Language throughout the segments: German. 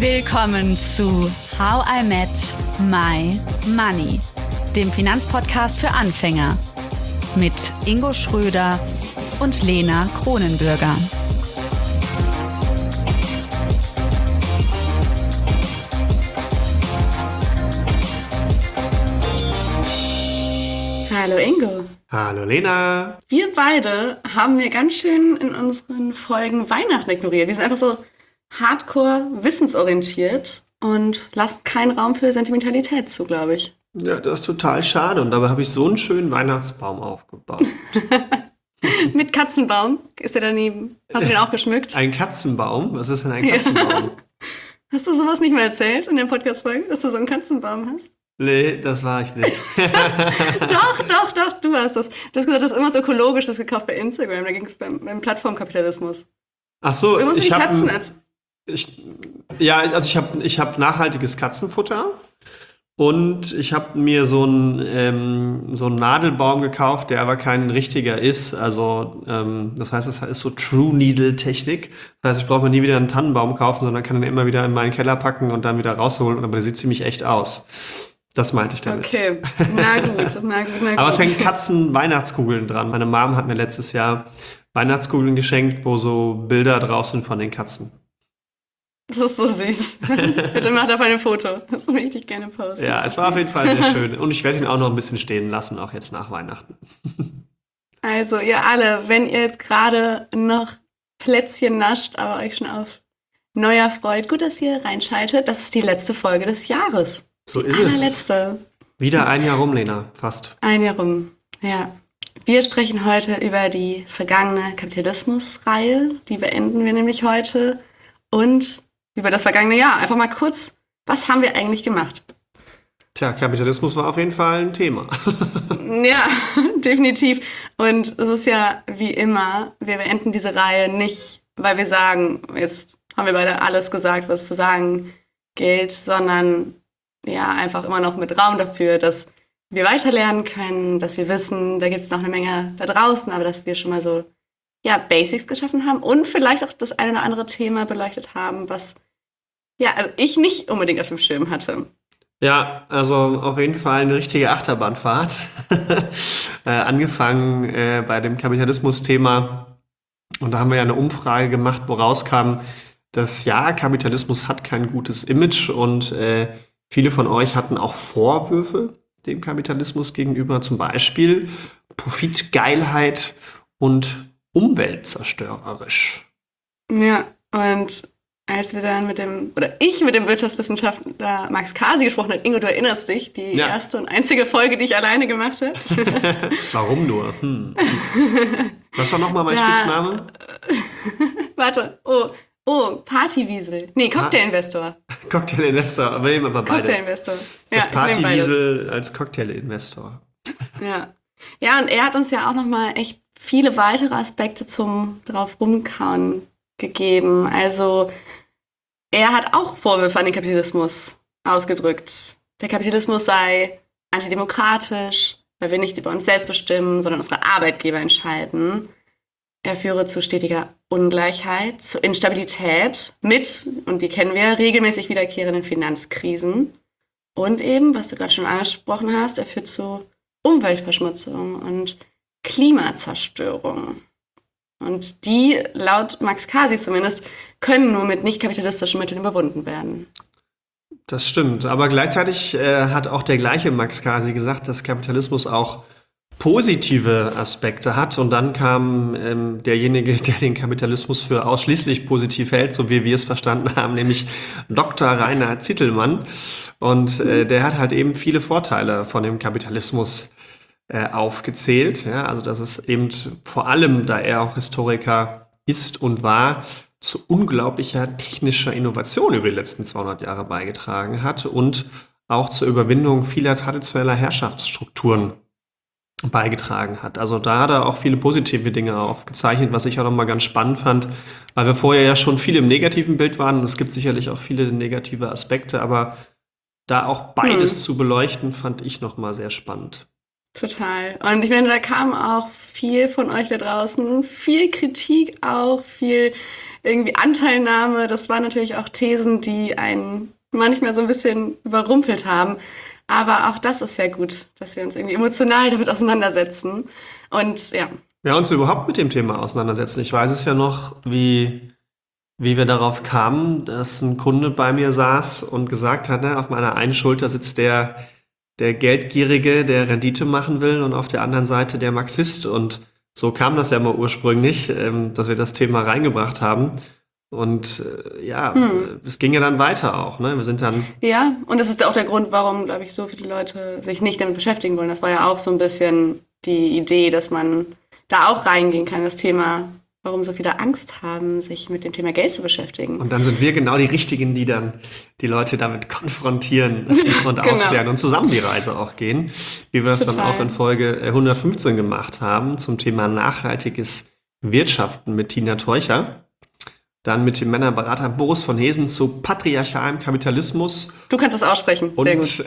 Willkommen zu How I Met My Money, dem Finanzpodcast für Anfänger mit Ingo Schröder und Lena Kronenbürger. Hallo Ingo. Hallo Lena. Wir beide haben ja ganz schön in unseren Folgen Weihnachten ignoriert. Wir sind einfach so hardcore wissensorientiert und lassen keinen Raum für Sentimentalität zu, glaube ich. Ja, das ist total schade. Und dabei habe ich so einen schönen Weihnachtsbaum aufgebaut. Mit Katzenbaum ist der daneben. Hast du den auch geschmückt? Ein Katzenbaum? Was ist denn ein Katzenbaum? Ja. Hast du sowas nicht mehr erzählt in den Podcast-Folgen, dass du so einen Katzenbaum hast? Nee, das war ich nicht. Doch, du hast das. Du hast gesagt, du hast irgendwas Ökologisches gekauft bei Instagram. Da ging es beim Plattformkapitalismus. Ach so, ich habe ich hab nachhaltiges Katzenfutter und ich habe mir so einen Nadelbaum gekauft, der aber kein richtiger ist. Also das heißt, es ist so True Needle Technik. Das heißt, ich brauche mir nie wieder einen Tannenbaum kaufen, sondern kann den immer wieder in meinen Keller packen und dann wieder rausholen. Aber der sieht ziemlich echt aus. Das meinte ich damit. Okay, na gut. Aber es hängen Katzen-Weihnachtskugeln dran. Meine Mom hat mir letztes Jahr Weihnachtskugeln geschenkt, wo so Bilder drauf sind von den Katzen. Das ist so süß. Bitte mach davon ein Foto. Das möchte ich gerne posten. Ja, es war auf jeden Fall sehr schön. Und ich werde ihn auch noch ein bisschen stehen lassen, auch jetzt nach Weihnachten. Also, ihr alle, wenn ihr jetzt gerade noch Plätzchen nascht, aber euch schon auf Neujahr freut, gut, dass ihr reinschaltet. Das ist die letzte Folge des Jahres. So ist die es. allerletzte. Wieder ein Jahr rum, Lena. Fast. Ein Jahr rum, ja. Wir sprechen heute über die vergangene Kapitalismus-Reihe. Die beenden wir nämlich heute. Und über das vergangene Jahr. Einfach mal kurz, was haben wir eigentlich gemacht? Tja, Kapitalismus war auf jeden Fall ein Thema. Ja, definitiv. Und es ist ja wie immer, wir beenden diese Reihe nicht, weil wir sagen, jetzt haben wir beide alles gesagt, was zu sagen gilt, sondern ja, einfach immer noch mit Raum dafür, dass wir weiterlernen können, dass wir wissen, da gibt es noch eine Menge da draußen, aber dass wir schon mal so Basics geschaffen haben und vielleicht auch das eine oder andere Thema beleuchtet haben, was also ich nicht unbedingt auf dem Schirm hatte. Ja, also auf jeden Fall eine richtige Achterbahnfahrt. Angefangen bei dem Kapitalismus-Thema. Und da haben wir ja eine Umfrage gemacht, wo rauskam, dass Kapitalismus hat kein gutes Image und viele von euch hatten auch Vorwürfe dem Kapitalismus gegenüber, zum Beispiel Profitgeilheit und umweltzerstörerisch. Ja, und als wir dann mit dem Wirtschaftswissenschaftler Max Kasi gesprochen haben, Ingo, du erinnerst dich, die erste und einzige Folge, die ich alleine gemacht habe. Warum nur? Was war nochmal mein Spitzname? Warte, Partywiesel. Nee, Cocktailinvestor. Cocktailinvestor, aber nehmen wir beides. Cocktailinvestor. Das Partywiesel als Cocktailinvestor. Ja. Ja, und er hat uns ja auch nochmal echt viele weitere Aspekte zum drauf rumkauen gegeben. Also er hat auch Vorwürfe an den Kapitalismus ausgedrückt. Der Kapitalismus sei antidemokratisch, weil wir nicht über uns selbst bestimmen, sondern unsere Arbeitgeber entscheiden. Er führe zu stetiger Ungleichheit, zu Instabilität und die kennen wir, regelmäßig wiederkehrenden Finanzkrisen. Und eben, was du gerade schon angesprochen hast, er führt zu Umweltverschmutzung und Klimazerstörung. Und die, laut Max Kasi zumindest, können nur mit nicht kapitalistischen Mitteln überwunden werden. Das stimmt, aber gleichzeitig hat auch der gleiche Max Kasi gesagt, dass Kapitalismus auch positive Aspekte hat. Und dann kam derjenige, der den Kapitalismus für ausschließlich positiv hält, so wie wir es verstanden haben, nämlich Dr. Rainer Zitelmann. Und der hat halt eben viele Vorteile von dem Kapitalismus aufgezählt. Ja, also dass es eben vor allem, da er auch Historiker ist und war, zu unglaublicher technischer Innovation über die letzten 200 Jahre beigetragen hat und auch zur Überwindung vieler traditioneller Herrschaftsstrukturen beigetragen hat. Also da hat er auch viele positive Dinge aufgezeichnet, was ich auch nochmal ganz spannend fand, weil wir vorher ja schon viel im negativen Bild waren und es gibt sicherlich auch viele negative Aspekte, aber da auch beides zu beleuchten, fand ich nochmal sehr spannend. Total. Und ich meine, da kam auch viel von euch da draußen, viel Kritik auch, viel irgendwie Anteilnahme. Das waren natürlich auch Thesen, die einen manchmal so ein bisschen überrumpelt haben. Aber auch das ist ja gut, dass wir uns irgendwie emotional damit auseinandersetzen. Und ja. Ja, uns überhaupt mit dem Thema auseinandersetzen. Ich weiß es ja noch, wie wir darauf kamen, dass ein Kunde bei mir saß und gesagt hat, ne, auf meiner einen Schulter sitzt der Geldgierige, der Rendite machen will, und auf der anderen Seite der Marxist. Und so kam das ja mal ursprünglich, dass wir das Thema reingebracht haben. Und es ging ja dann weiter auch. Ne? Wir sind dann. Ja, und das ist auch der Grund, warum, glaube ich, so viele Leute sich nicht damit beschäftigen wollen. Das war ja auch so ein bisschen die Idee, dass man da auch reingehen kann, das Thema, warum so viele Angst haben, sich mit dem Thema Geld zu beschäftigen. Und dann sind wir genau die Richtigen, die dann die Leute damit konfrontieren und Genau. aufklären und zusammen die Reise auch gehen, wie wir das dann auch in Folge 115 gemacht haben, zum Thema nachhaltiges Wirtschaften mit Tina Teucher. Dann mit dem Männerberater Boris von Hesen zu patriarchalem Kapitalismus. Du kannst es aussprechen, sehr gut.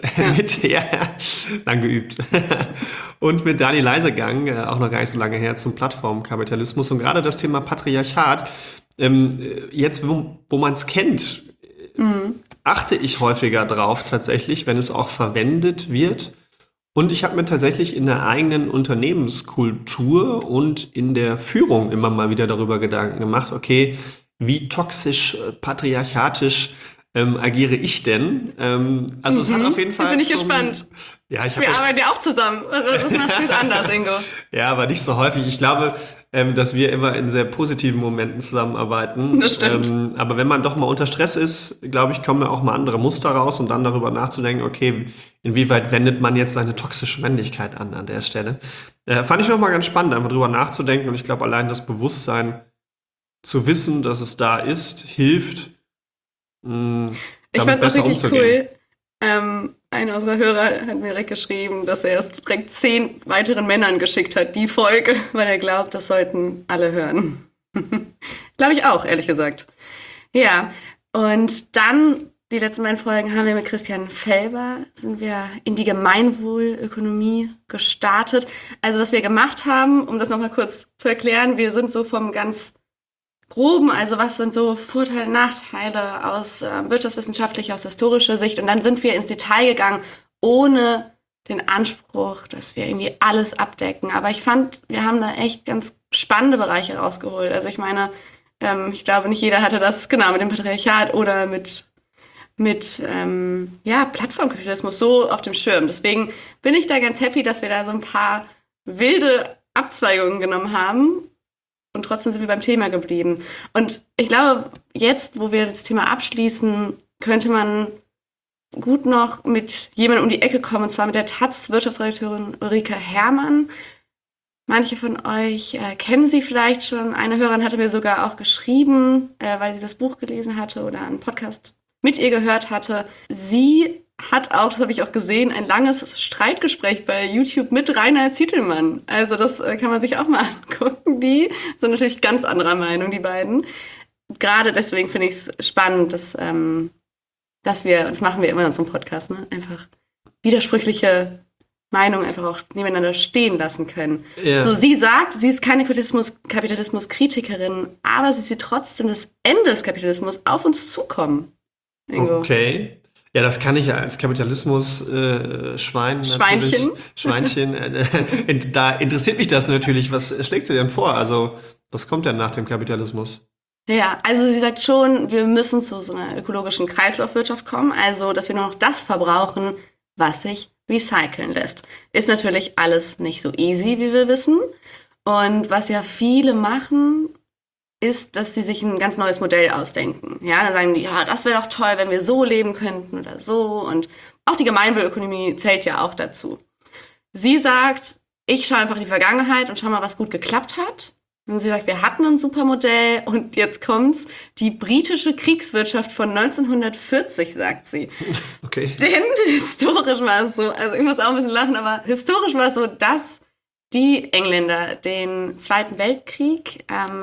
Lang geübt. Und mit Dani Leisegang, auch noch gar nicht so lange her, zum Plattformkapitalismus. Und gerade das Thema Patriarchat, jetzt wo man es kennt, achte ich häufiger drauf tatsächlich, wenn es auch verwendet wird. Und ich habe mir tatsächlich in der eigenen Unternehmenskultur und in der Führung immer mal wieder darüber Gedanken gemacht, okay, wie toxisch, patriarchatisch agiere ich denn? Es hat auf jeden Fall. Jetzt bin ich gespannt. Ja, wir arbeiten ja auch zusammen. Was machst du jetzt anders, Ingo? Ja, aber nicht so häufig. Ich glaube, dass wir immer in sehr positiven Momenten zusammenarbeiten. Das stimmt. Aber wenn man doch mal unter Stress ist, glaube ich, kommen ja auch mal andere Muster raus, und dann darüber nachzudenken, okay, inwieweit wendet man jetzt seine toxische Männlichkeit an der Stelle. Fand ich nochmal ganz spannend, einfach drüber nachzudenken, und ich glaube, allein das Bewusstsein zu wissen, dass es da ist, hilft, ich fand es auch richtig cool. Einer unserer Hörer hat mir direkt geschrieben, dass er es direkt 10 weiteren Männern geschickt hat, die Folge, weil er glaubt, das sollten alle hören. Glaube ich auch, ehrlich gesagt. Ja, und dann, die letzten beiden Folgen, haben wir mit Christian Felber, sind wir in die Gemeinwohlökonomie gestartet. Also was wir gemacht haben, um das nochmal kurz zu erklären, wir sind so vom ganz Groben, also was sind so Vorteile, Nachteile aus wirtschaftswissenschaftlicher, aus historischer Sicht, und dann sind wir ins Detail gegangen, ohne den Anspruch, dass wir irgendwie alles abdecken. Aber ich fand, wir haben da echt ganz spannende Bereiche rausgeholt. Also ich meine, ich glaube, nicht jeder hatte das genau mit dem Patriarchat oder mit Plattformkapitalismus so auf dem Schirm. Deswegen bin ich da ganz happy, dass wir da so ein paar wilde Abzweigungen genommen haben. Und trotzdem sind wir beim Thema geblieben. Und ich glaube, jetzt, wo wir das Thema abschließen, könnte man gut noch mit jemandem um die Ecke kommen, und zwar mit der Taz-Wirtschaftsredakteurin Ulrike Herrmann. Manche von euch kennen sie vielleicht schon. Eine Hörerin hatte mir sogar auch geschrieben, weil sie das Buch gelesen hatte oder einen Podcast mit ihr gehört hatte. Sie hat auch, das habe ich auch gesehen, ein langes Streitgespräch bei YouTube mit Rainer Zietelmann. Also das kann man sich auch mal angucken. Die sind natürlich ganz anderer Meinung, die beiden. Gerade deswegen finde ich es spannend, dass wir, das machen wir immer in unserem Podcast, ne? Einfach widersprüchliche Meinungen einfach auch nebeneinander stehen lassen können. Ja. So, sie sagt, sie ist keine Kapitalismus-Kritikerin, aber sie sieht trotzdem das Ende des Kapitalismus auf uns zukommen. Ingo. Okay. Ja, das kann ich ja als Kapitalismus-Schweinchen. Da interessiert mich das natürlich. Was schlägt sie denn vor? Also, was kommt denn nach dem Kapitalismus? Ja, also sie sagt schon, wir müssen zu so einer ökologischen Kreislaufwirtschaft kommen. Also, dass wir nur noch das verbrauchen, was sich recyceln lässt. Ist natürlich alles nicht so easy, wie wir wissen. Und was ja viele machen, ist, dass sie sich ein ganz neues Modell ausdenken. Ja, dann sagen die, ja, das wäre doch toll, wenn wir so leben könnten oder so. Und auch die Gemeinwohlökonomie zählt ja auch dazu. Sie sagt, ich schaue einfach in die Vergangenheit und schau mal, was gut geklappt hat. Und sie sagt, wir hatten ein super Modell und jetzt kommt's. Die britische Kriegswirtschaft von 1940, sagt sie. Okay. Denn historisch war es so, also ich muss auch ein bisschen lachen, aber historisch war es so, dass die Engländer den Zweiten Weltkrieg,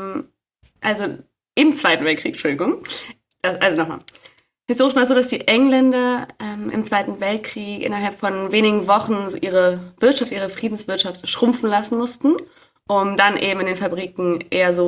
im Zweiten Weltkrieg, Entschuldigung. Also nochmal. Historisch war es so, dass die Engländer im Zweiten Weltkrieg innerhalb von wenigen Wochen so ihre Friedenswirtschaft schrumpfen lassen mussten, um dann eben in den Fabriken eher so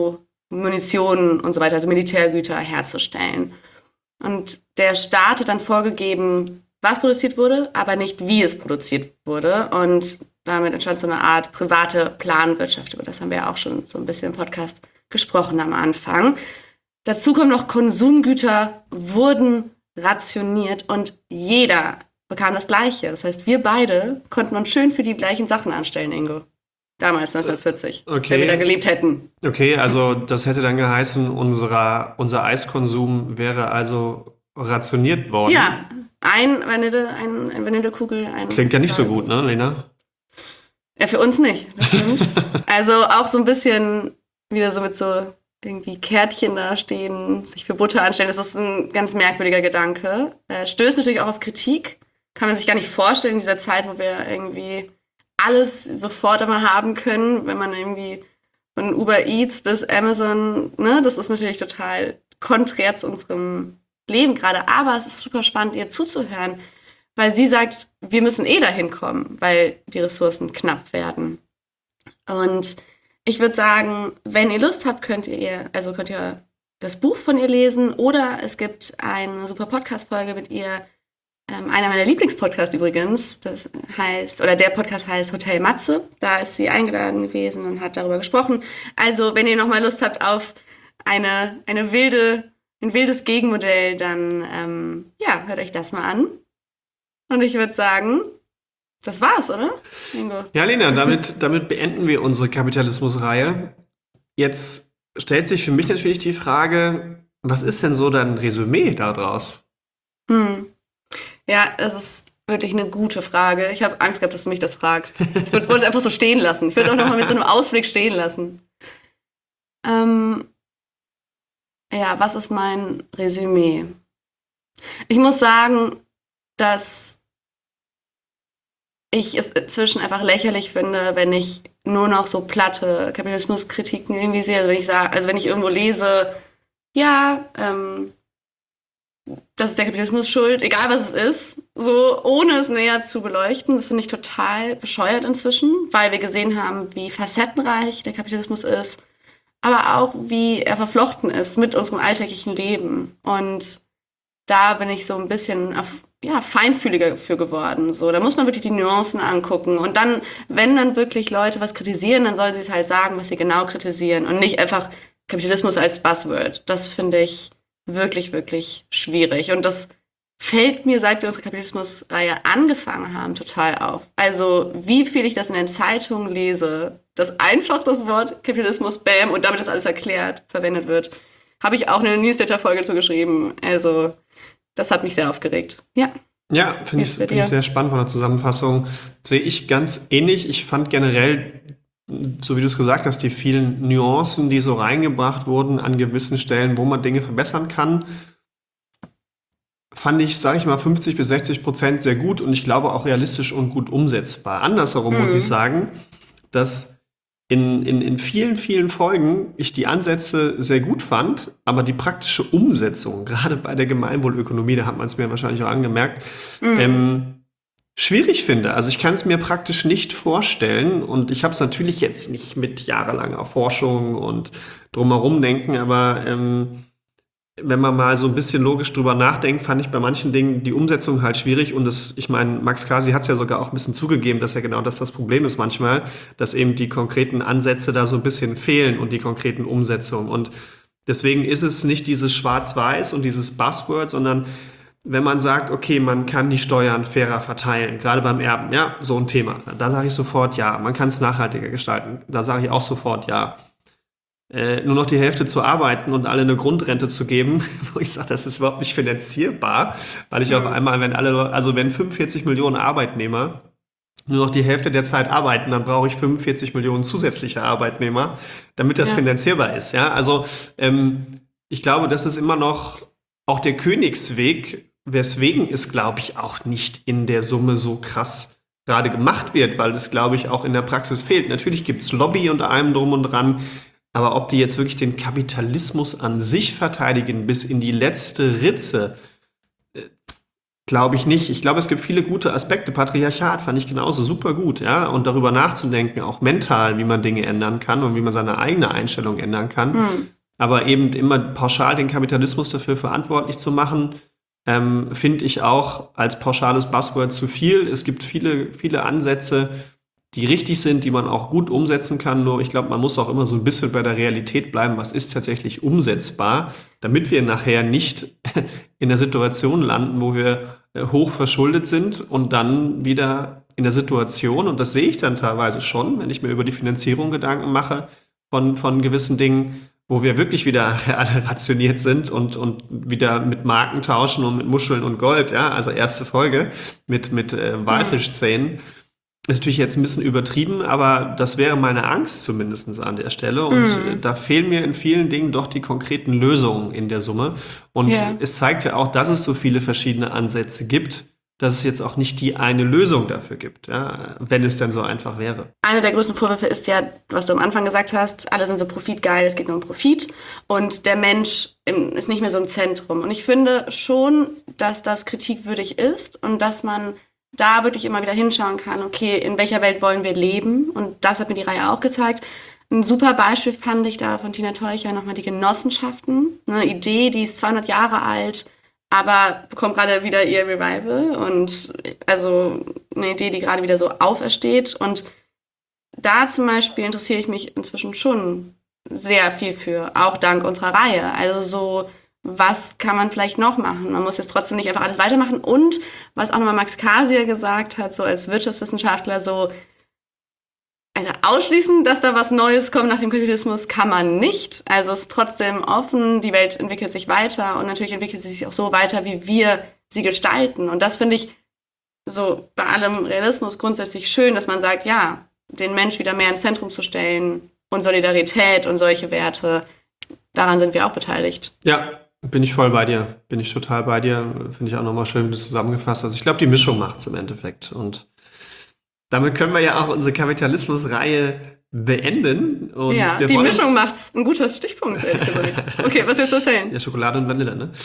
Munition und so weiter, also Militärgüter herzustellen. Und der Staat hat dann vorgegeben, was produziert wurde, aber nicht, wie es produziert wurde. Und damit entstand so eine Art private Planwirtschaft. Über das haben wir ja auch schon so ein bisschen im Podcast gesprochen am Anfang. Dazu kommen noch, Konsumgüter wurden rationiert und jeder bekam das Gleiche. Das heißt, wir beide konnten uns schön für die gleichen Sachen anstellen, Ingo. Damals, 1940, Okay. wenn wir da gelebt hätten. Okay, also das hätte dann geheißen, unser Eiskonsum wäre also rationiert worden. Ja, ein Vanillekugel. Klingt ja nicht so gut, ne, Lena? Ja, für uns nicht, das stimmt. Also auch so ein bisschen wieder so mit so irgendwie Kärtchen da stehen, sich für Butter anstellen. Das ist ein ganz merkwürdiger Gedanke. Stößt natürlich auch auf Kritik. Kann man sich gar nicht vorstellen in dieser Zeit, wo wir irgendwie alles sofort einmal haben können, wenn man irgendwie von Uber Eats bis Amazon, ne, das ist natürlich total konträr zu unserem Leben gerade. Aber es ist super spannend, ihr zuzuhören, weil sie sagt, wir müssen dahin kommen, weil die Ressourcen knapp werden. Und ich würde sagen, wenn ihr Lust habt, könnt ihr das Buch von ihr lesen oder es gibt eine super Podcast-Folge mit ihr, einer meiner Lieblingspodcasts übrigens, der Podcast heißt Hotel Matze. Da ist sie eingeladen gewesen und hat darüber gesprochen. Also, wenn ihr nochmal Lust habt auf ein wildes Gegenmodell, dann hört euch das mal an. Und ich würde sagen, das war's, oder, Ingo? Ja, Lena, damit beenden wir unsere Kapitalismus-Reihe. Jetzt stellt sich für mich natürlich die Frage, was ist denn so dein Resümee daraus? Ja, das ist wirklich eine gute Frage. Ich habe Angst gehabt, dass du mich das fragst. Ich wollte es einfach so stehen lassen. Ich würde es auch nochmal mit so einem Ausblick stehen lassen. Was ist mein Resümee? Ich muss sagen, dass ich es inzwischen einfach lächerlich finde, wenn ich nur noch so platte Kapitalismuskritiken irgendwie sehe. Also wenn ich irgendwo lese, das ist der Kapitalismus schuld, egal was es ist, so ohne es näher zu beleuchten. Das finde ich total bescheuert inzwischen, weil wir gesehen haben, wie facettenreich der Kapitalismus ist, aber auch wie er verflochten ist mit unserem alltäglichen Leben. Und da bin ich so ein bisschen feinfühliger für geworden. So, da muss man wirklich die Nuancen angucken. Und dann, wenn dann wirklich Leute was kritisieren, dann sollen sie es halt sagen, was sie genau kritisieren und nicht einfach Kapitalismus als Buzzword. Das finde ich wirklich, wirklich schwierig. Und das fällt mir, seit wir unsere Kapitalismus-Reihe angefangen haben, total auf. Also, wie viel ich das in den Zeitungen lese, dass einfach das Wort Kapitalismus, bam, und damit das alles erklärt, verwendet wird, habe ich auch eine Newsletter-Folge zu geschrieben. Also, das hat mich sehr aufgeregt. Ja. Ja, finde ich sehr spannend von der Zusammenfassung. Sehe ich ganz ähnlich. Ich fand generell, so wie du es gesagt hast, die vielen Nuancen, die so reingebracht wurden an gewissen Stellen, wo man Dinge verbessern kann, fand ich, sage ich mal, 50-60% sehr gut und ich glaube auch realistisch und gut umsetzbar. Andersherum muss ich sagen, dass in vielen, vielen Folgen ich die Ansätze sehr gut fand, aber die praktische Umsetzung, gerade bei der Gemeinwohlökonomie, da hat man es mir wahrscheinlich auch angemerkt, schwierig finde. Also ich kann es mir praktisch nicht vorstellen und ich habe es natürlich jetzt nicht mit jahrelanger Forschung und drumherum denken, aber wenn man mal so ein bisschen logisch drüber nachdenkt, fand ich bei manchen Dingen die Umsetzung halt schwierig und ich meine, Max Kasi hat es ja sogar auch ein bisschen zugegeben, dass ja genau das Problem ist manchmal, dass eben die konkreten Ansätze da so ein bisschen fehlen und die konkreten Umsetzungen und deswegen ist es nicht dieses Schwarz-Weiß und dieses Buzzword, sondern wenn man sagt, okay, man kann die Steuern fairer verteilen, gerade beim Erben, ja, so ein Thema, da sage ich sofort ja. Man kann es nachhaltiger gestalten, da sage ich auch sofort ja. Nur noch die Hälfte zu arbeiten und alle eine Grundrente zu geben, wo ich sage, das ist überhaupt nicht finanzierbar, weil ich auf einmal, wenn 45 Millionen Arbeitnehmer nur noch die Hälfte der Zeit arbeiten, dann brauche ich 45 Millionen zusätzliche Arbeitnehmer, damit das finanzierbar ist. Ja? Also ich glaube, das ist immer noch auch der Königsweg, weswegen es, glaube ich, auch nicht in der Summe so krass gerade gemacht wird, weil es, glaube ich, auch in der Praxis fehlt. Natürlich gibt es Lobby und allem drum und dran, aber ob die jetzt wirklich den Kapitalismus an sich verteidigen bis in die letzte Ritze, glaube ich nicht. Ich glaube, es gibt viele gute Aspekte. Patriarchat fand ich genauso super gut, ja. Und darüber nachzudenken, auch mental, wie man Dinge ändern kann und wie man seine eigene Einstellung ändern kann. Aber eben immer pauschal den Kapitalismus dafür verantwortlich zu machen, finde ich auch als pauschales Buzzword zu viel. Es gibt viele, viele Ansätze, die richtig sind, die man auch gut umsetzen kann. Nur ich glaube, man muss auch immer so ein bisschen bei der Realität bleiben, was ist tatsächlich umsetzbar, damit wir nachher nicht in der Situation landen, wo wir hoch verschuldet sind und dann wieder in der Situation, und das sehe ich dann teilweise schon, wenn ich mir über die Finanzierung Gedanken mache von gewissen Dingen, wo wir wirklich wieder alle rationiert sind und wieder mit Marken tauschen und mit Muscheln und Gold, ja, also erste Folge mit Walfischzähnen. Ist natürlich jetzt ein bisschen übertrieben, aber das wäre meine Angst zumindest an der Stelle. Und da fehlen mir in vielen Dingen doch die konkreten Lösungen in der Summe. Und es zeigt ja auch, dass es so viele verschiedene Ansätze gibt, dass es jetzt auch nicht die eine Lösung dafür gibt, ja, wenn es denn so einfach wäre. Einer der größten Vorwürfe ist ja, was du am Anfang gesagt hast, alle sind so profitgeil, es geht nur um Profit und der Mensch ist nicht mehr so im Zentrum. Und ich finde schon, dass das kritikwürdig ist und dass man da wirklich immer wieder hinschauen kann, okay, in welcher Welt wollen wir leben? Und das hat mir die Reihe auch gezeigt. Ein super Beispiel fand ich da von Tina Teucher nochmal die Genossenschaften. Eine Idee, die ist 200 Jahre alt, aber bekommt gerade wieder ihr Revival und also eine Idee, die gerade wieder so aufersteht. Und da zum Beispiel interessiere ich mich inzwischen schon sehr viel für, auch dank unserer Reihe. Also so, was kann man vielleicht noch machen? Man muss jetzt trotzdem nicht einfach alles weitermachen. Und was auch nochmal Max Kasier gesagt hat, so als Wirtschaftswissenschaftler, so, also ausschließen, dass da was Neues kommt nach dem Kapitalismus, kann man nicht. Also es ist trotzdem offen, die Welt entwickelt sich weiter und natürlich entwickelt sie sich auch so weiter, wie wir sie gestalten. Und das finde ich so bei allem Realismus grundsätzlich schön, dass man sagt, ja, den Mensch wieder mehr ins Zentrum zu stellen und Solidarität und solche Werte, daran sind wir auch beteiligt. Ja, bin ich voll bei dir. Bin ich total bei dir. Finde ich auch nochmal schön, wie du es zusammengefasst hast. Ich glaube, die Mischung macht es im Endeffekt. Und damit können wir ja auch unsere Kapitalismus-Reihe beenden. Und ja, die Mischung macht's. Ein guter Stichpunkt, ehrlich gesagt. Okay, was willst du erzählen? Ja, Schokolade und Vanille, ne?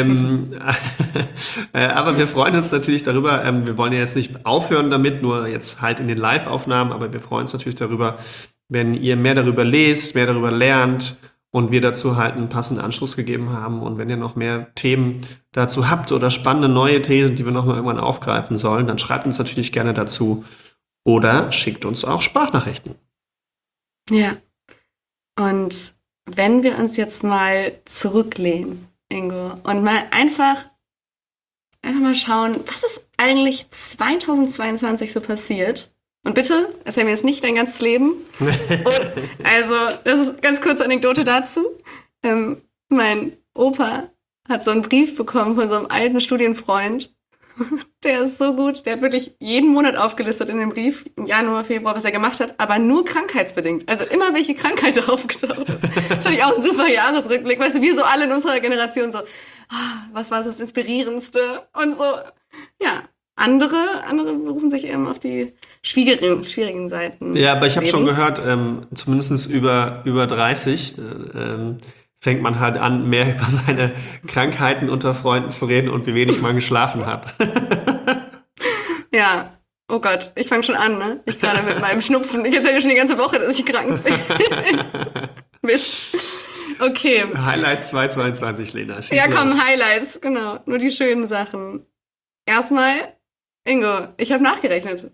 Aber wir freuen uns natürlich darüber. Wir wollen ja jetzt nicht aufhören damit, nur jetzt halt in den Live-Aufnahmen. Aber wir freuen uns natürlich darüber, wenn ihr mehr darüber lest, mehr darüber lernt und wir dazu halt einen passenden Anschluss gegeben haben. Und wenn ihr noch mehr Themen dazu habt oder spannende neue Thesen, die wir nochmal irgendwann aufgreifen sollen, dann schreibt uns natürlich gerne dazu. Oder schickt uns auch Sprachnachrichten. Ja. Und wenn wir uns jetzt mal zurücklehnen, Ingo, und mal einfach mal schauen, was ist eigentlich 2022 so passiert? Und bitte, erzähl mir jetzt nicht dein ganzes Leben. Und, also, das ist ganz kurze Anekdote dazu. Mein Opa hat so einen Brief bekommen von so einem alten Studienfreund. Der ist so gut. Der hat wirklich jeden Monat aufgelistet in dem Brief, im Januar, Februar, was er gemacht hat, aber nur krankheitsbedingt. Also immer, welche Krankheit da aufgetaucht ist. Das fand ich auch ein super Jahresrückblick. Weißt du, wir so alle in unserer Generation so, was war das Inspirierendste? Und so, ja, andere berufen sich eben auf die schwierigen Seiten. Ja, aber ich habe schon gehört, zumindest über 30, fängt man halt an, mehr über seine Krankheiten unter Freunden zu reden und wie wenig man geschlafen hat. Ja, oh Gott, ich fange schon an, ne? Ich gerade mit meinem Schnupfen. Ich erzähle dir schon die ganze Woche, dass ich krank bin. Mist. Okay. Highlights 2022, Lena. Ja, komm, Highlights, genau. Nur die schönen Sachen. Erstmal, Ingo, ich habe nachgerechnet.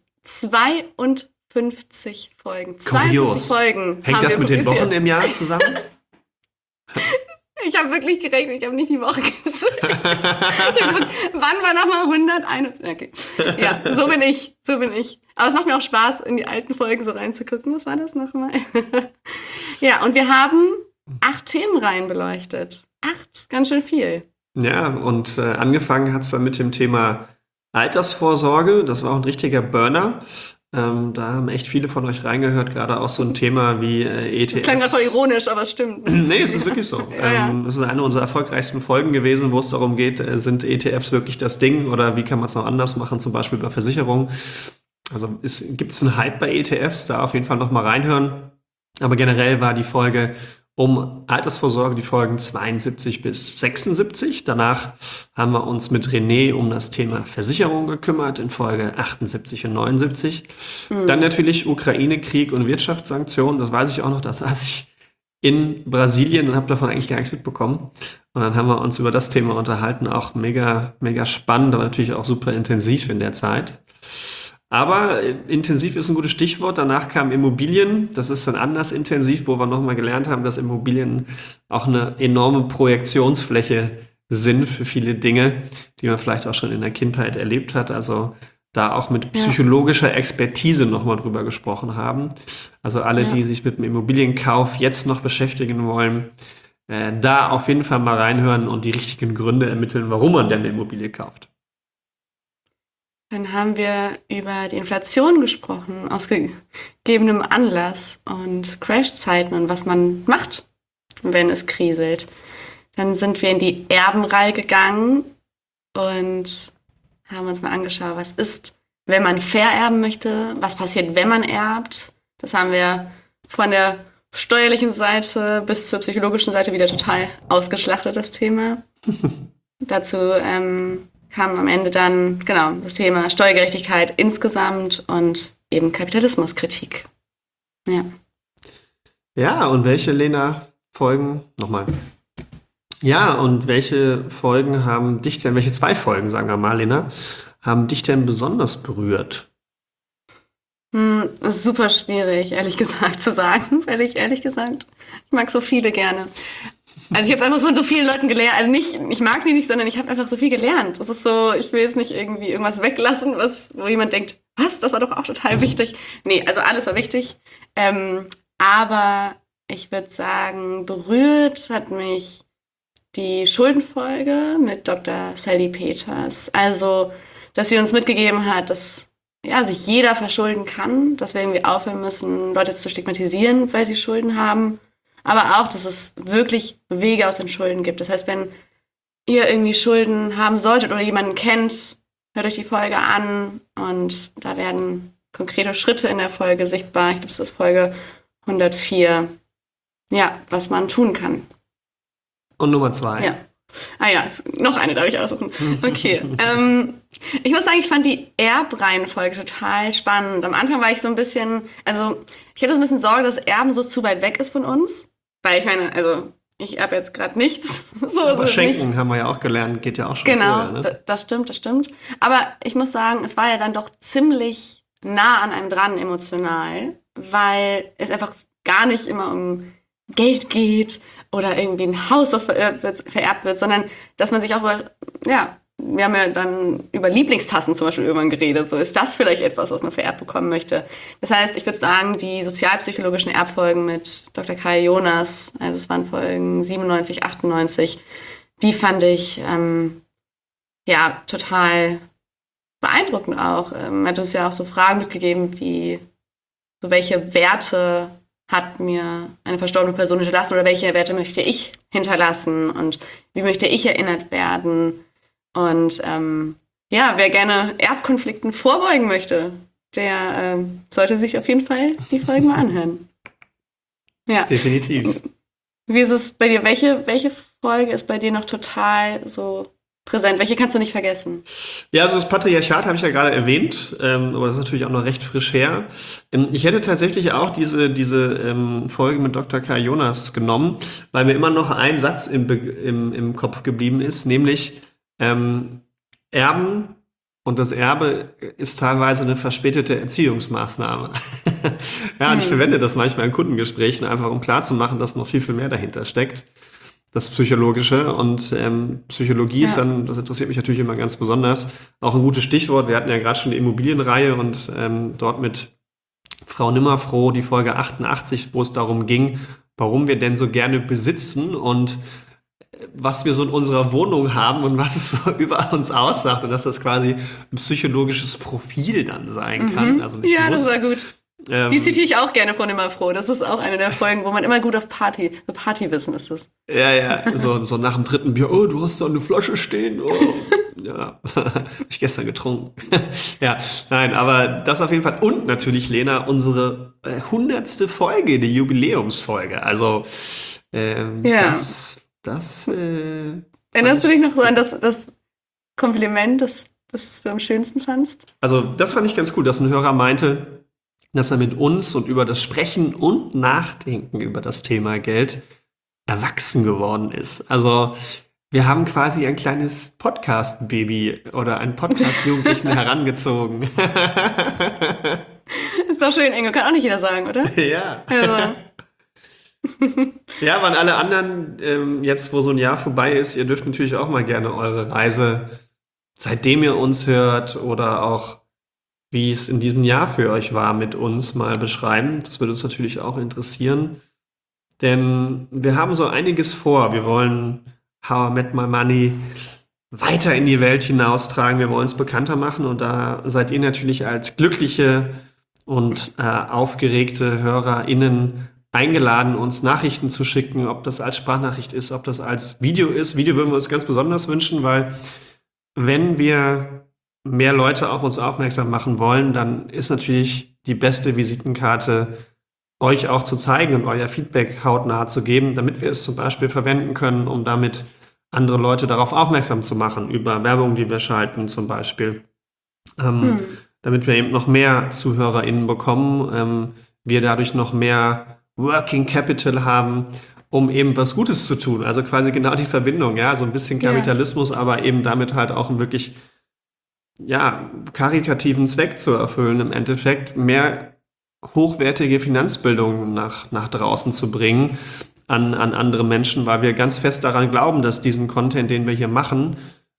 52 Folgen. Kurios. 52 Folgen. Hängt das mit den Wochen im Jahr zusammen? Ich habe wirklich gerechnet, ich habe nicht die Woche gezählt. Wann war nochmal 121? Okay. Ja, so bin ich. Aber es macht mir auch Spaß, in die alten Folgen so reinzugucken. Was war das nochmal? Ja, und wir haben 8 Themenreihen beleuchtet. 8, ganz schön viel. Ja, und angefangen hat es dann mit dem Thema Altersvorsorge. Das war auch ein richtiger Burner. Da haben echt viele von euch reingehört, gerade auch so ein Thema wie ETFs. Das klang gerade voll ironisch, aber es stimmt. Nee, es ist wirklich so. Ja. Das ist eine unserer erfolgreichsten Folgen gewesen, wo es darum geht, sind ETFs wirklich das Ding oder wie kann man es noch anders machen, zum Beispiel bei Versicherungen. Also gibt es einen Hype bei ETFs, da auf jeden Fall noch mal reinhören. Aber generell war die Folge um Altersvorsorge, die Folgen 72 bis 76. Danach haben wir uns mit René um das Thema Versicherung gekümmert in Folge 78 und 79. Dann natürlich Ukraine, Krieg und Wirtschaftssanktionen. Das weiß ich auch noch, da saß ich in Brasilien und habe davon eigentlich gar nichts mitbekommen. Und dann haben wir uns über das Thema unterhalten, auch mega, mega spannend, aber natürlich auch super intensiv in der Zeit. Aber intensiv ist ein gutes Stichwort. Danach kamen Immobilien. Das ist dann anders intensiv, wo wir nochmal gelernt haben, dass Immobilien auch eine enorme Projektionsfläche sind für viele Dinge, die man vielleicht auch schon in der Kindheit erlebt hat. Also da auch mit psychologischer Expertise nochmal drüber gesprochen haben. Also alle, die sich mit dem Immobilienkauf jetzt noch beschäftigen wollen, da auf jeden Fall mal reinhören und die richtigen Gründe ermitteln, warum man denn eine Immobilie kauft. Dann haben wir über die Inflation gesprochen, aus gegebenem Anlass und Crashzeiten und was man macht, wenn es kriselt. Dann sind wir in die Erbenreihe gegangen und haben uns mal angeschaut, was ist, wenn man vererben möchte, was passiert, wenn man erbt. Das haben wir von der steuerlichen Seite bis zur psychologischen Seite wieder total ausgeschlachtet, das Thema. Dazu kam am Ende dann das Thema Steuergerechtigkeit insgesamt und eben Kapitalismuskritik. Ja. Ja, und welche, Lena, Folgen, nochmal. Ja, und welche Folgen haben dich denn, welche 2 Folgen, sagen wir mal, Lena, haben dich denn besonders berührt? Das ist super schwierig, ehrlich gesagt, zu sagen, weil ich mag so viele gerne. Also ich habe einfach von so vielen Leuten gelernt, also nicht, ich mag die nicht, sondern ich habe einfach so viel gelernt. Das ist so, ich will jetzt nicht irgendwie irgendwas weglassen, wo jemand denkt, was, das war doch auch total wichtig. Nee, also alles war wichtig. Aber ich würde sagen, berührt hat mich die Schuldenfolge mit Dr. Sally Peters. Also, dass sie uns mitgegeben hat, dass sich jeder verschulden kann, dass wir irgendwie aufhören müssen, Leute zu stigmatisieren, weil sie Schulden haben. Aber auch, dass es wirklich Wege aus den Schulden gibt. Das heißt, wenn ihr irgendwie Schulden haben solltet oder jemanden kennt, hört euch die Folge an und da werden konkrete Schritte in der Folge sichtbar. Ich glaube, das ist Folge 104. Ja, was man tun kann. Und Nummer 2. Ja. Noch eine darf ich aussuchen. Okay. Ich muss sagen, ich fand die Erbreihenfolge total spannend. Am Anfang war ich so ein bisschen, also ich hatte so ein bisschen Sorge, dass Erben so zu weit weg ist von uns. Weil ich meine, also ich erbe jetzt gerade nichts. So aber Schenken haben wir ja auch gelernt, geht ja auch schon vorher. Genau, das stimmt. Aber ich muss sagen, es war ja dann doch ziemlich nah an einem dran emotional, weil es einfach gar nicht immer um Geld geht oder irgendwie ein Haus, das vererbt wird, sondern dass man sich auch wir haben ja dann über Lieblingstassen zum Beispiel irgendwann geredet. So, ist das vielleicht etwas, was man vererbt bekommen möchte? Das heißt, ich würde sagen, die sozialpsychologischen Erbfolgen mit Dr. Kai Jonas, also es waren Folgen 97, 98, die fand ich total beeindruckend auch. Hat uns ja auch so Fragen mitgegeben, wie so welche Werte hat mir eine verstorbene Person hinterlassen oder welche Werte möchte ich hinterlassen und wie möchte ich erinnert werden? Und wer gerne Erbkonflikten vorbeugen möchte, der sollte sich auf jeden Fall die Folgen mal anhören. Ja. Definitiv. Wie ist es bei dir? Welche Folge ist bei dir noch total so präsent? Welche kannst du nicht vergessen? Ja, also das Patriarchat habe ich ja gerade erwähnt, aber das ist natürlich auch noch recht frisch her. Ich hätte tatsächlich auch diese Folge mit Dr. Kai Jonas genommen, weil mir immer noch ein Satz im Kopf geblieben ist, nämlich Erben und das Erbe ist teilweise eine verspätete Erziehungsmaßnahme. Ja, und ich verwende das manchmal in Kundengesprächen, einfach um klarzumachen, dass noch viel, viel mehr dahinter steckt. Das Psychologische und Psychologie ist dann, das interessiert mich natürlich immer ganz besonders, auch ein gutes Stichwort. Wir hatten ja gerade schon die Immobilienreihe und dort mit Frau Nimmerfroh die Folge 88, wo es darum ging, warum wir denn so gerne besitzen und was wir so in unserer Wohnung haben und was es so über uns aussagt und dass das quasi ein psychologisches Profil dann sein kann. Also nicht das war gut. Die zitiere ich auch gerne von Nimmerfroh. Das ist auch eine der Folgen, wo man immer gut auf Partywissen ist das. Ja, so nach dem 3. Bier, oh, du hast da eine Flasche stehen. Oh. Ja, habe ich gestern getrunken. Ja, nein, aber das auf jeden Fall. Und natürlich, Lena, unsere 100. Folge, die Jubiläumsfolge. Also das erinnerst du dich noch so an das Kompliment, das du am schönsten fandst? Also das fand ich ganz cool, dass ein Hörer meinte, dass er mit uns und über das Sprechen und Nachdenken über das Thema Geld erwachsen geworden ist. Also wir haben quasi ein kleines Podcast-Baby oder einen Podcast-Jugendlichen herangezogen. Ist doch schön, Ingo. Kann auch nicht jeder sagen, oder? Ja. Also. Ja, aber an alle anderen, jetzt wo so ein Jahr vorbei ist, ihr dürft natürlich auch mal gerne eure Reise, seitdem ihr uns hört oder auch wie es in diesem Jahr für euch war, mit uns mal beschreiben. Das würde uns natürlich auch interessieren, denn wir haben so einiges vor. Wir wollen How I Met My Money weiter in die Welt hinaustragen. Wir wollen es bekannter machen und da seid ihr natürlich als glückliche und aufgeregte HörerInnen eingeladen, uns Nachrichten zu schicken, ob das als Sprachnachricht ist, ob das als Video ist. Video würden wir uns ganz besonders wünschen, weil wenn wir mehr Leute auf uns aufmerksam machen wollen, dann ist natürlich die beste Visitenkarte, euch auch zu zeigen und euer Feedback hautnah zu geben, damit wir es zum Beispiel verwenden können, um damit andere Leute darauf aufmerksam zu machen, über Werbung, die wir schalten zum Beispiel. Damit wir eben noch mehr ZuhörerInnen bekommen, wir dadurch noch mehr Working Capital haben, um eben was Gutes zu tun. Also quasi genau die Verbindung, ja, so ein bisschen Kapitalismus, aber eben damit halt auch einen wirklich, ja, karikativen Zweck zu erfüllen, im Endeffekt mehr hochwertige Finanzbildung nach draußen zu bringen an andere Menschen, weil wir ganz fest daran glauben, dass diesen Content, den wir hier machen,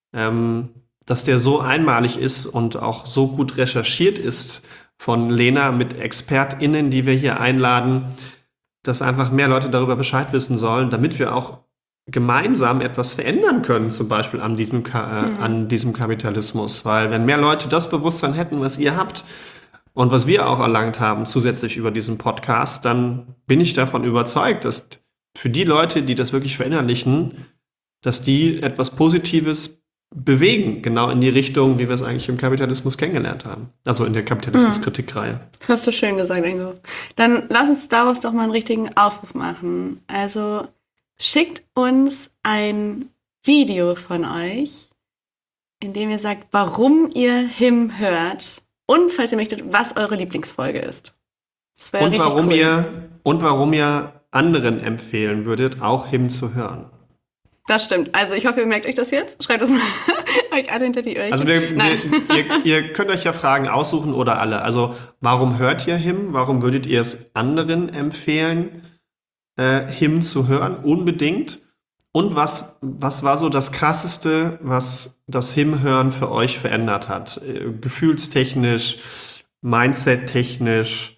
dass der so einmalig ist und auch so gut recherchiert ist von Lena mit ExpertInnen, die wir hier einladen, dass einfach mehr Leute darüber Bescheid wissen sollen, damit wir auch gemeinsam etwas verändern können, zum Beispiel an diesem Kapitalismus. Weil wenn mehr Leute das Bewusstsein hätten, was ihr habt und was wir auch erlangt haben, zusätzlich über diesen Podcast, dann bin ich davon überzeugt, dass für die Leute, die das wirklich verinnerlichen, dass die etwas Positives bewegen, genau in die Richtung, wie wir es eigentlich im Kapitalismus kennengelernt haben. Also in der Kapitalismuskritikreihe. Hast du schön gesagt, Ingo. Dann lass uns daraus doch mal einen richtigen Aufruf machen. Also schickt uns ein Video von euch, in dem ihr sagt, warum ihr HIM hört und, falls ihr möchtet, was eure Lieblingsfolge ist. Das wäre richtig cool. Und warum ihr anderen empfehlen würdet, auch HIM zu hören. Das stimmt. Also ich hoffe, ihr merkt euch das jetzt. Schreibt das mal euch alle hinter die Öhrchen. Also ihr könnt euch ja Fragen aussuchen oder alle. Also warum hört ihr HIM? Warum würdet ihr es anderen empfehlen, HIM zu hören? Unbedingt. Und was war so das Krasseste, was das HIM-Hören für euch verändert hat? Gefühlstechnisch, Mindset-technisch,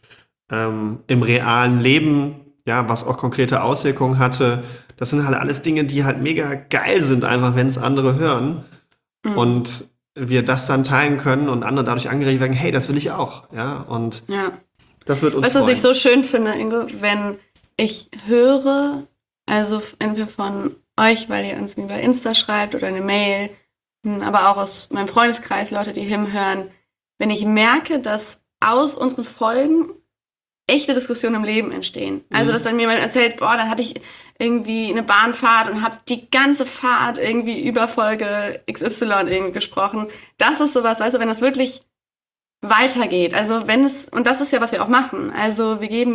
im realen Leben, ja, was auch konkrete Auswirkungen hatte. Das sind halt alles Dinge, die halt mega geil sind, einfach wenn es andere hören. Und wir das dann teilen können und andere dadurch angeregt werden, hey, das will ich auch. Ja, und das wird uns freuen. Weißt du, was ich so schön finde, Ingo? Wenn ich höre, also entweder von euch, weil ihr uns über Insta schreibt oder eine Mail, aber auch aus meinem Freundeskreis, Leute, die HIM hören, wenn ich merke, dass aus unseren Folgen echte Diskussionen im Leben entstehen. Also, dass dann mir jemand erzählt, boah, dann hatte ich irgendwie eine Bahnfahrt und habe die ganze Fahrt irgendwie über Folge XY irgendwie gesprochen. Das ist sowas, weißt du, wenn das wirklich weitergeht. Also, und das ist ja, was wir auch machen. Also, wir geben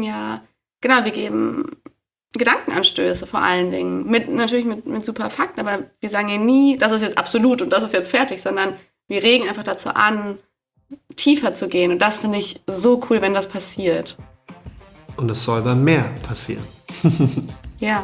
Gedankenanstöße vor allen Dingen. Natürlich mit super Fakten, aber wir sagen ja nie, das ist jetzt absolut und das ist jetzt fertig, sondern wir regen einfach dazu an, tiefer zu gehen. Und das finde ich so cool, wenn das passiert. Und es soll dann mehr passieren. Ja.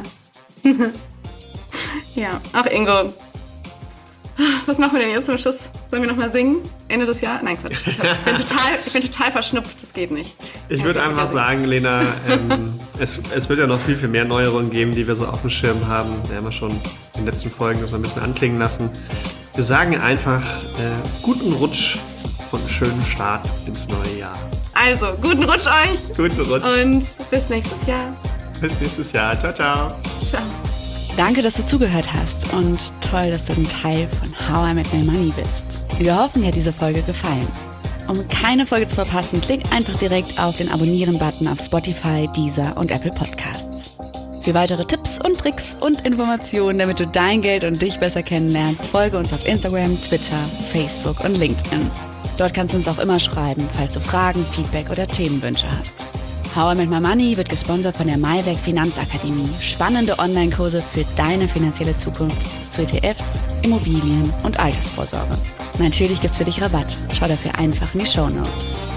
Ja, ach Ingo. Was machen wir denn jetzt zum Schluss? Sollen wir nochmal singen? Ende des Jahres? Nein, Quatsch. Ich bin total verschnupft, das geht nicht. Ich würde einfach sagen, Lena, es wird ja noch viel, viel mehr Neuerungen geben, die wir so auf dem Schirm haben. Wir haben ja schon in den letzten Folgen das mal ein bisschen anklingen lassen. Wir sagen einfach, guten Rutsch und schönen Start ins neue Jahr. Also, guten Rutsch euch. Guten Rutsch. Und bis nächstes Jahr. Bis nächstes Jahr. Ciao, ciao. Ciao. Danke, dass du zugehört hast und toll, dass du ein Teil von How I Met My Money bist. Wir hoffen, dir hat diese Folge gefallen. Um keine Folge zu verpassen, klick einfach direkt auf den Abonnieren-Button auf Spotify, Deezer und Apple Podcasts. Für weitere Tipps und Tricks und Informationen, damit du dein Geld und dich besser kennenlernst, folge uns auf Instagram, Twitter, Facebook und LinkedIn. Dort kannst du uns auch immer schreiben, falls du Fragen, Feedback oder Themenwünsche hast. How I Met My Money wird gesponsert von der Maiwerk Finanzakademie. Spannende Online-Kurse für deine finanzielle Zukunft zu ETFs, Immobilien und Altersvorsorge. Natürlich gibt's für dich Rabatt. Schau dafür einfach in die Shownotes.